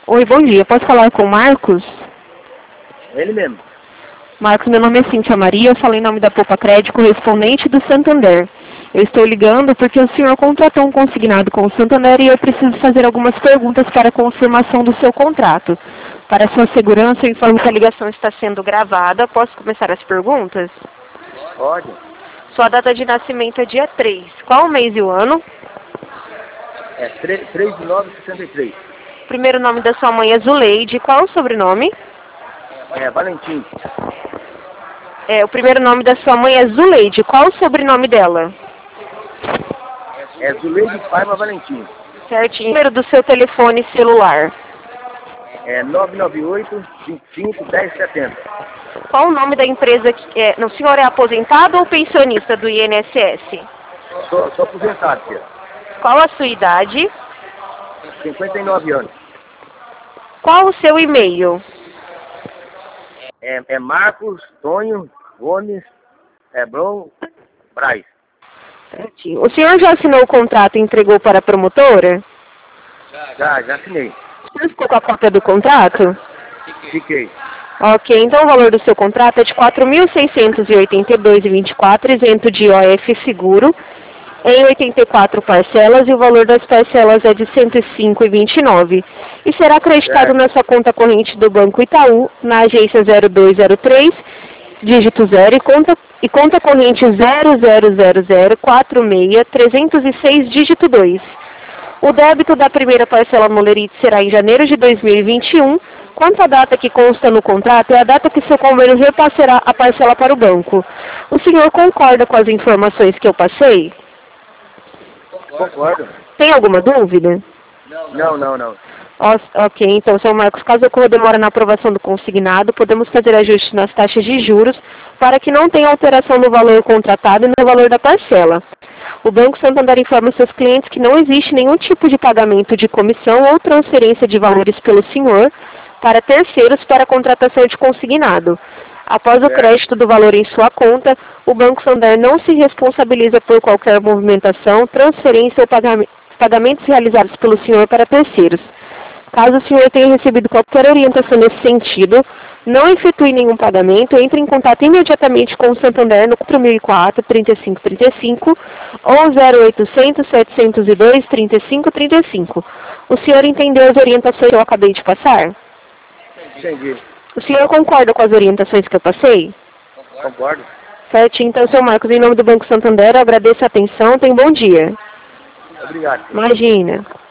Oi, bom dia. Posso falar com o Marcos? Ele mesmo. Marcos, meu nome é Cíntia Maria, eu falo em nome da Poupa Crédito, correspondente do Santander. Eu estou ligando porque o senhor contratou um consignado com o Santander e eu preciso fazer algumas perguntas para a confirmação do seu contrato. Para sua segurança, eu informo que a ligação está sendo gravada. Posso começar as perguntas? Pode. Sua data de nascimento é dia 3. Qual o mês e o ano? É 3/9/63. Primeiro nome da sua mãe é Zuleide. Qual o sobrenome? É Valentim. O primeiro nome da sua mãe é Zuleide. Qual o sobrenome dela? É Zuleide Paiva Valentim. Certinho. Número do seu telefone celular? É 998-25-1070. Qual o nome da empresa que é? O senhor é aposentado ou pensionista do INSS? Sou aposentado, filho. Qual a sua idade? 59 anos. Qual o seu e-mail? É Marcos Tonho Gomes Bron Braz. Certinho. O senhor já assinou o contrato e entregou para a promotora? Já assinei. O senhor ficou com a cópia do contrato? Fiquei. Ok, então o valor do seu contrato é de R$ 4.682,24, isento de IOF seguro, em 84 parcelas, e o valor das parcelas é de R$ 105,29. E será acreditado na sua conta corrente do Banco Itaú, na agência 0203, dígito 0, e conta corrente 000046306, dígito 2. O débito da primeira parcela Molerite será em janeiro de 2021. Quanto à data que consta no contrato, é a data que seu convênio repassará a parcela para o banco. O senhor concorda com as informações que eu passei? Concordo. Tem alguma dúvida? Não. Ok, então, senhor Marcos, caso ocorra demora na aprovação do consignado, podemos fazer ajustes nas taxas de juros para que não tenha alteração no valor contratado e no valor da parcela. O Banco Santander informa seus clientes que não existe nenhum tipo de pagamento de comissão ou transferência de valores pelo senhor para terceiros para a contratação de consignado. Após o crédito do valor em sua conta, o Banco Santander não se responsabiliza por qualquer movimentação, transferência ou pagamentos realizados pelo senhor para terceiros. Caso o senhor tenha recebido qualquer orientação nesse sentido, não efetue nenhum pagamento, entre em contato imediatamente com o Santander no 4004-3535 ou 0800-702-3535. O senhor entendeu as orientações que eu acabei de passar? Entendi. O senhor concorda com as orientações que eu passei? Concordo. Certinho. Então, senhor Marcos, em nome do Banco Santander, eu agradeço a atenção. Tenha um bom dia. Obrigado. Imagina.